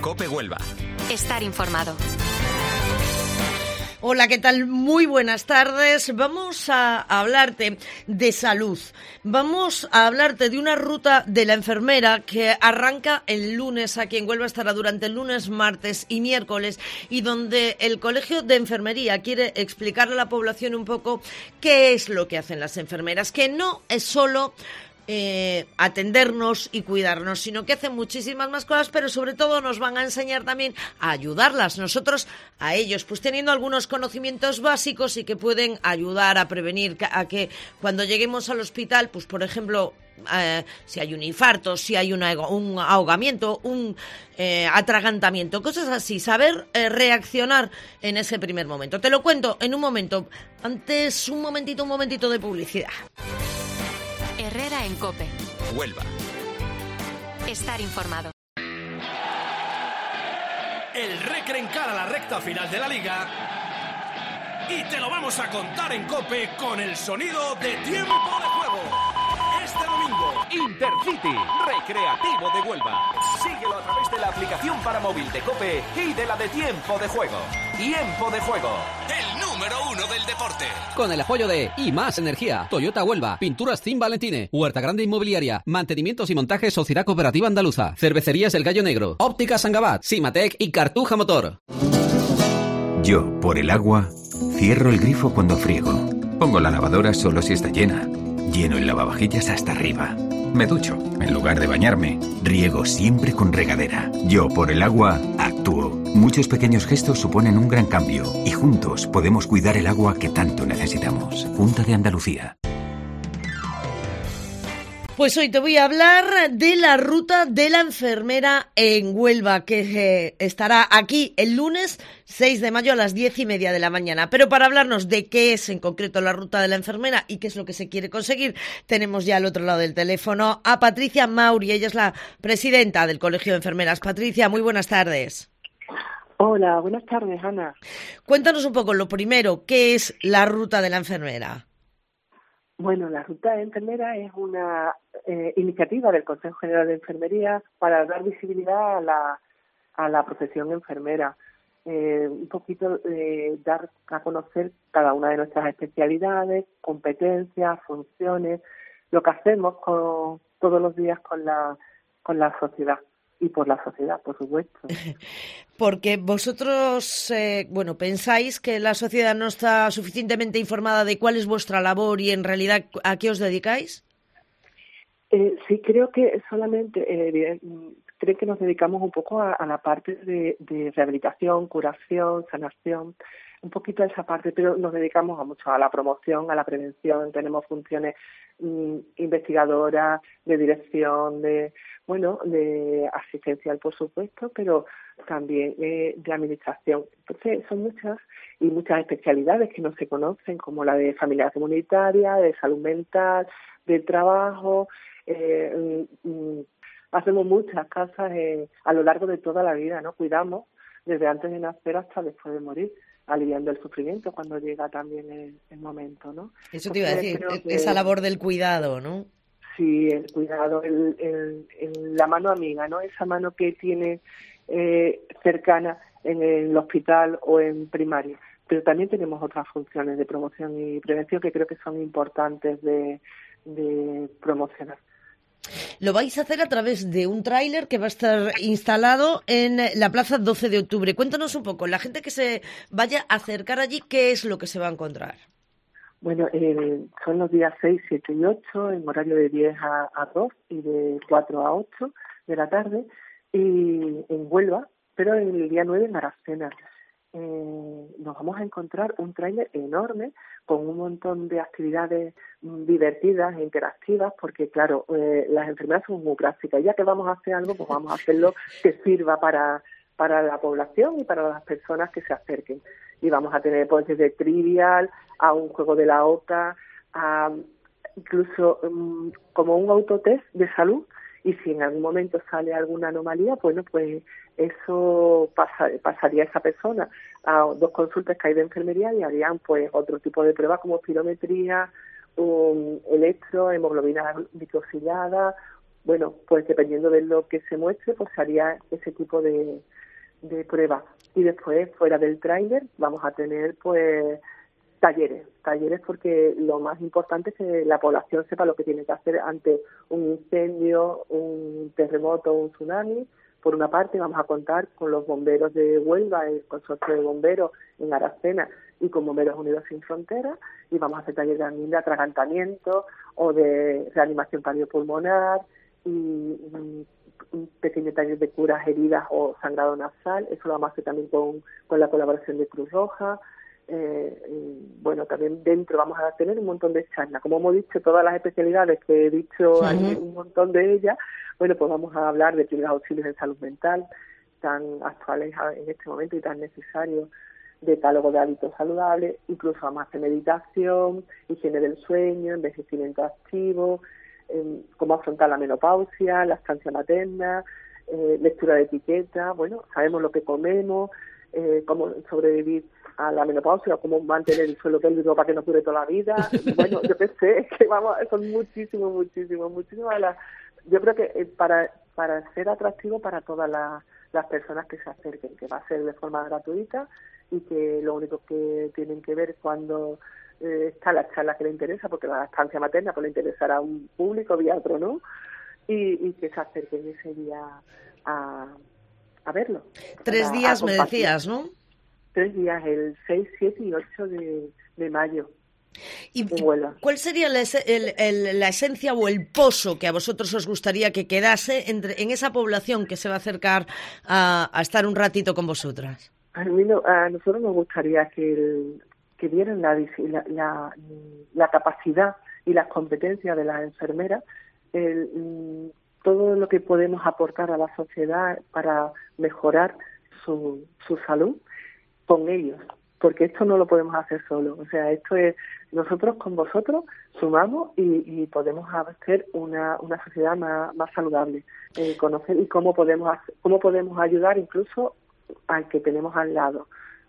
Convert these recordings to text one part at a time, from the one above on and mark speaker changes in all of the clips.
Speaker 1: COPE Huelva.
Speaker 2: Estar informado.
Speaker 3: Hola, ¿qué tal? Muy buenas tardes. Vamos a hablarte de salud. Vamos a hablarte de una ruta de la enfermera que arranca el lunes aquí en Huelva, estará durante el lunes, martes y miércoles, y donde el Colegio de Enfermería quiere explicarle a la población un poco qué es lo que hacen las enfermeras, que no es solo atendernos y cuidarnos, sino que hacen muchísimas más cosas, pero sobre todo nos van a enseñar también a ayudarlas nosotros a ellos, pues teniendo algunos conocimientos básicos y que pueden ayudar a prevenir a que cuando lleguemos al hospital, pues por ejemplo, si hay un infarto, si hay un ahogamiento, un atragantamiento, cosas así, saber reaccionar en ese primer momento. Te lo cuento en un momento. Antes, un momentito de publicidad.
Speaker 2: Herrera en COPE.
Speaker 1: Huelva.
Speaker 2: Estar informado.
Speaker 4: El Recre encara la recta final de la Liga y te lo vamos a contar en COPE con el sonido de tiempo de juego. Este domingo,
Speaker 5: Intercity, Recreativo de Huelva. Síguelo a través de la aplicación para móvil de COPE y de la de Tiempo de Juego. Tiempo de Juego.
Speaker 1: El número 1 del deporte.
Speaker 6: Con el apoyo de Y Más Energía, Toyota Huelva, Pinturas Team Valentine, Huerta Grande Inmobiliaria, Mantenimientos y Montajes Sociedad Cooperativa Andaluza, Cervecerías El Gallo Negro, Óptica Sangabat, Simatec y Cartuja Motor.
Speaker 7: Yo, por el agua, cierro el grifo cuando friego. Pongo la lavadora solo si está llena. Lleno el lavavajillas hasta arriba. Me ducho. En lugar de bañarme, riego siempre con regadera. Yo, por el agua, actúo. Muchos pequeños gestos suponen un gran cambio y juntos podemos cuidar el agua que tanto necesitamos. Junta de Andalucía.
Speaker 3: Pues hoy te voy a hablar de la ruta de la enfermera en Huelva, que estará aquí el lunes 6 de mayo a las 10:30 de la mañana. Pero para hablarnos de qué es en concreto la ruta de la enfermera y qué es lo que se quiere conseguir, tenemos ya al otro lado del teléfono a Patricia Mauri. Ella es la presidenta del Colegio de Enfermeras. Patricia, muy buenas tardes.
Speaker 8: Hola, buenas tardes, Ana.
Speaker 3: Cuéntanos un poco, lo primero, ¿qué es la ruta de la enfermera?
Speaker 8: Bueno, la Ruta de Enfermera es una iniciativa del Consejo General de Enfermería para dar visibilidad a la profesión enfermera. Un poquito dar a conocer cada una de nuestras especialidades, competencias, funciones, lo que hacemos todos los días con la sociedad. Y por la sociedad, por supuesto.
Speaker 3: Porque vosotros, pensáis que la sociedad no está suficientemente informada de cuál es vuestra labor y en realidad a qué os dedicáis.
Speaker 8: Sí, creo que solamente creo que nos dedicamos un poco a la parte de rehabilitación, curación, sanación, un poquito a esa parte, pero nos dedicamos mucho a la promoción, a la prevención. Tenemos funciones investigadoras, de dirección, de asistencial, por supuesto, pero también de administración. Entonces, son muchas especialidades que no se conocen, como la de familia comunitaria, de salud mental, del trabajo. Hacemos muchas cosas a lo largo de toda la vida, ¿no? Cuidamos desde antes de nacer hasta después de morir, aliviando el sufrimiento cuando llega también el momento, ¿no?
Speaker 3: Eso te iba a decir, esa labor del cuidado, ¿no?
Speaker 8: Sí, el cuidado, la mano amiga, ¿no? Esa mano que tiene cercana en el hospital o en primaria. Pero también tenemos otras funciones de promoción y prevención que creo que son importantes de promocionar.
Speaker 3: Lo vais a hacer a través de un tráiler que va a estar instalado en la Plaza 12 de Octubre. Cuéntanos un poco, la gente que se vaya a acercar allí, ¿qué es lo que se va a encontrar?
Speaker 8: Bueno, son los días 6, 7 y 8, en horario de 10 a 2 y de 4 a 8 de la tarde, y en Huelva, pero el día 9 en Aracena. Nos vamos a encontrar un tráiler enorme con un montón de actividades divertidas e interactivas, porque claro, las enfermeras son muy prácticas. Ya que vamos a hacer algo, pues vamos a hacerlo que sirva para la población y para las personas que se acerquen. Y vamos a tener pues desde trivial a un juego de la oca, a incluso como un autotest de salud, y si en algún momento sale alguna anomalía, bueno, pues eso pasaría a esa persona a 2 consultas que hay de enfermería y harían pues otro tipo de pruebas como espirometría, electro, hemoglobina glicosillada, bueno, pues dependiendo de lo que se muestre, pues se haría ese tipo de prueba. Y después, fuera del tráiler, vamos a tener pues talleres porque lo más importante es que la población sepa lo que tiene que hacer ante un incendio, un terremoto, un tsunami. Por una parte, vamos a contar con los bomberos de Huelva, el consorcio de bomberos en Aracena y con Bomberos Unidos Sin Fronteras, y vamos a hacer talleres también de atragantamiento o de reanimación cardiopulmonar y un pequeño taller de curas heridas o sangrado nasal. Eso lo vamos a hacer también con la colaboración de Cruz Roja. Bueno, también dentro vamos a tener un montón de charlas. Como hemos dicho, todas las especialidades que he dicho, hay un montón de ellas. Bueno, pues vamos a hablar de primeros auxilios en salud mental, tan actuales en este momento y tan necesarios, decálogo de hábitos saludables, incluso vamos a hacer meditación, higiene del sueño, envejecimiento activo, cómo afrontar la menopausia, lactancia materna, lectura de etiqueta. Bueno, sabemos lo que comemos, cómo sobrevivir a la menopausia, cómo mantener el suelo pélvico para que no dure toda la vida. Bueno, yo qué sé, es que vamos, son muchísimas las... Yo creo que para ser atractivo para todas las personas que se acerquen, que va a ser de forma gratuita y que lo único que tienen que ver cuando está la charla que le interesa, porque la estancia materna pues le interesará a un público vía otro, ¿no? Y que se acerquen ese día a verlo.
Speaker 3: 3 días me decías, ¿no?
Speaker 8: 3 días, el 6, 7 y 8 de mayo.
Speaker 3: ¿Y cuál sería la esencia o el pozo que a vosotros os gustaría que quedase en esa población que se va a acercar a estar un ratito con vosotras?
Speaker 8: A nosotros nos gustaría que vieran la capacidad y las competencias de las enfermeras, todo lo que podemos aportar a la sociedad para mejorar su salud con ellos, porque esto no lo podemos hacer solo. O sea, esto es nosotros con vosotros sumamos y podemos hacer una sociedad más saludable, conocer y cómo podemos ayudar incluso al que tenemos al lado.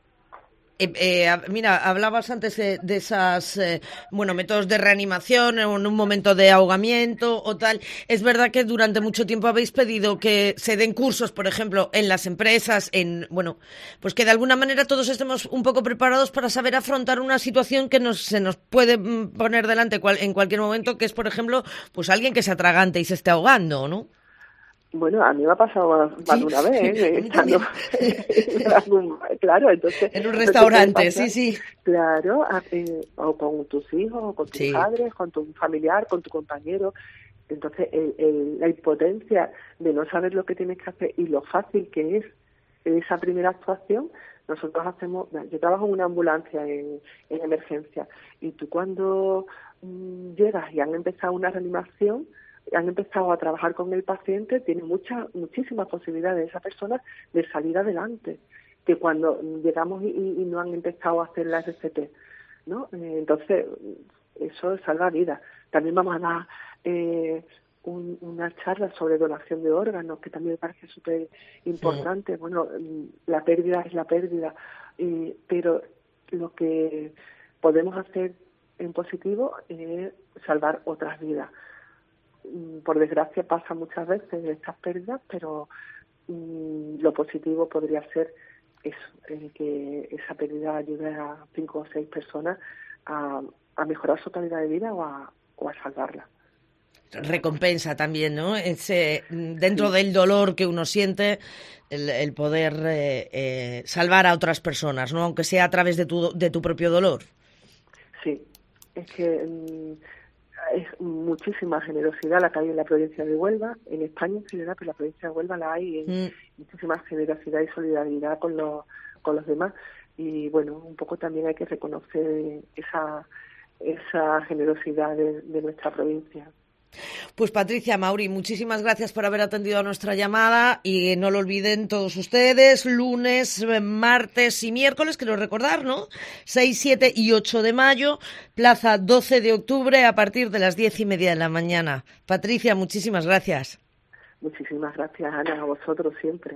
Speaker 3: Mira, hablabas antes de esas, métodos de reanimación en un momento de ahogamiento o tal. Es verdad que durante mucho tiempo habéis pedido que se den cursos, por ejemplo, en las empresas, pues que de alguna manera todos estemos un poco preparados para saber afrontar una situación que se nos puede poner delante en cualquier momento, que es, por ejemplo, pues alguien que se atragante y se esté ahogando, ¿no?
Speaker 8: Bueno, a mí me ha pasado más de una vez, claro, entonces...
Speaker 3: En un restaurante, sí.
Speaker 8: Claro, o con tus hijos, o con tus padres, con tu familiar, con tu compañero. Entonces, la impotencia de no saber lo que tienes que hacer y lo fácil que es esa primera actuación. Nosotros yo trabajo en una ambulancia en emergencia, y tú cuando llegas y han empezado una reanimación, han empezado a trabajar con el paciente, tiene muchísimas posibilidades esa persona de salir adelante, que cuando llegamos y no han empezado a hacer la RCT, ¿no? Entonces, eso salva vidas. También vamos a dar una charla sobre donación de órganos, que también me parece súper importante. Bueno, la pérdida es la pérdida, pero lo que podemos hacer en positivo es salvar otras vidas. Por desgracia pasa muchas veces estas pérdidas, pero lo positivo podría ser eso, que esa pérdida ayude a 5 o 6 personas a mejorar su calidad de vida o a salvarla.
Speaker 3: Recompensa también, ¿no? Dentro del dolor que uno siente, el poder salvar a otras personas, ¿no? Aunque sea a través de tu propio dolor.
Speaker 8: Sí, es que es muchísima generosidad la que hay en la provincia de Huelva, en España en general, pero en la provincia de Huelva la hay, muchísima generosidad y solidaridad con los demás, y bueno, un poco también hay que reconocer esa generosidad de nuestra provincia.
Speaker 3: Pues Patricia, Mauri, muchísimas gracias por haber atendido a nuestra llamada, y no lo olviden todos ustedes, lunes, martes y miércoles, quiero recordar, ¿no? 6, 7 y 8 de mayo, plaza 12 de octubre, a partir de las 10:30 de la mañana. Patricia, muchísimas gracias.
Speaker 8: Muchísimas gracias, Ana, a vosotros siempre.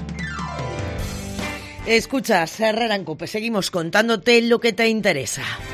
Speaker 3: Escuchas Herrera en COPE, seguimos contándote lo que te interesa.